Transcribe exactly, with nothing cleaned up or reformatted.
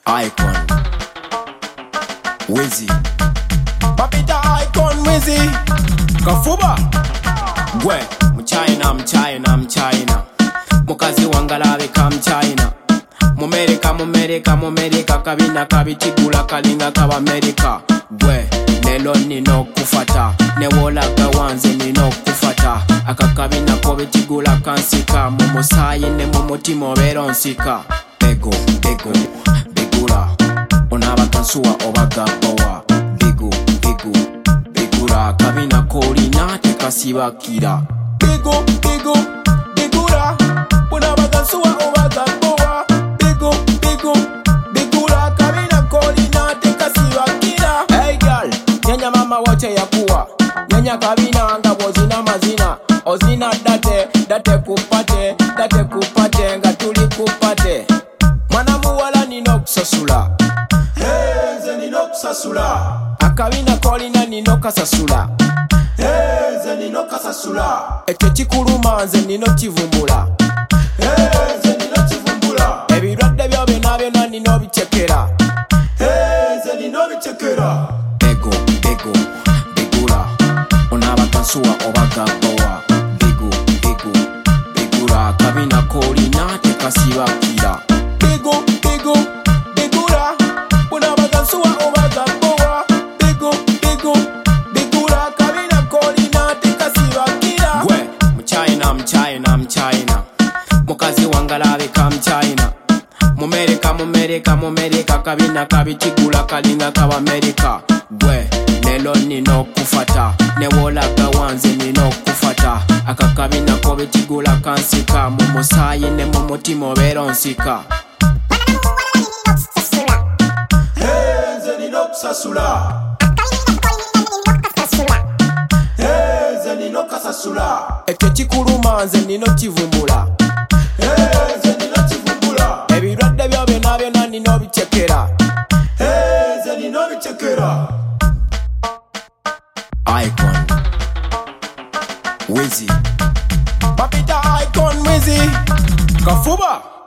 Icon Wizzy Papita Icon Wizzy Kafuba Gwe Mchina Mchina Mchina Mukazi wangalabe ka Mchina Mumerika Mumerika Mumerika kabina kabitigula kalinga kaba Amerika Gwe Lelo nino kufata Newolaga wanze nino kufata Akakabina ko bitigula kansika Mumusayi ne mumutima oberonsika Bego Bego Begura Onaba kansuwa obaga bowa Bego Bego Begura kabina kolina tekasibakira Bego Bego Begura Onaba kansuwa obaga bowa Bego Bego Begura kabina kolina tekasibakira Hey girl Nyanya mama wote yakuwa Nyanya kabina anga wozina mazina Ozina date Date kupate Date kupate Nga tuli kupate Mwana muwala nino kusasula Heze nino kusasula Akabina kolina nino kasasula Heze nino kasasula Ekyo kikuluma nze nino kivumbula Heze nino kivumbula Ebirwadde byo byonna byonna nino bichekera Heze nino bichekera Bego, bego, begura Onaba kansuwa obaga bowa Bego, bego, begura Kabina kolina tekasibakira Bego, bego, begura Onaba kansuwa obaga bowa Bego, bego, begura Kabina kolina tekasibakira Gwe, Mchina, Mchina, Mchina Mukazi wangalabe ka Mchina Mumerika, Mumerika, Mumerika Kabina kabitigula kalinga kaba Amerika Gwe, lelo nino kufata Newolaga wanze nino kufata Akakabina ko bitigula kansika Mumusayi ne mumutima oberonsika Heze nino kusasula Heze nino kasasula Ekyo kikuluma nze nino kivumbula Heze nino kivumbula Ebirwadde byo byonna byonna nino bichekera Heze nino bichekera Icon Wizzy Papita Icon Wizzy Kafuba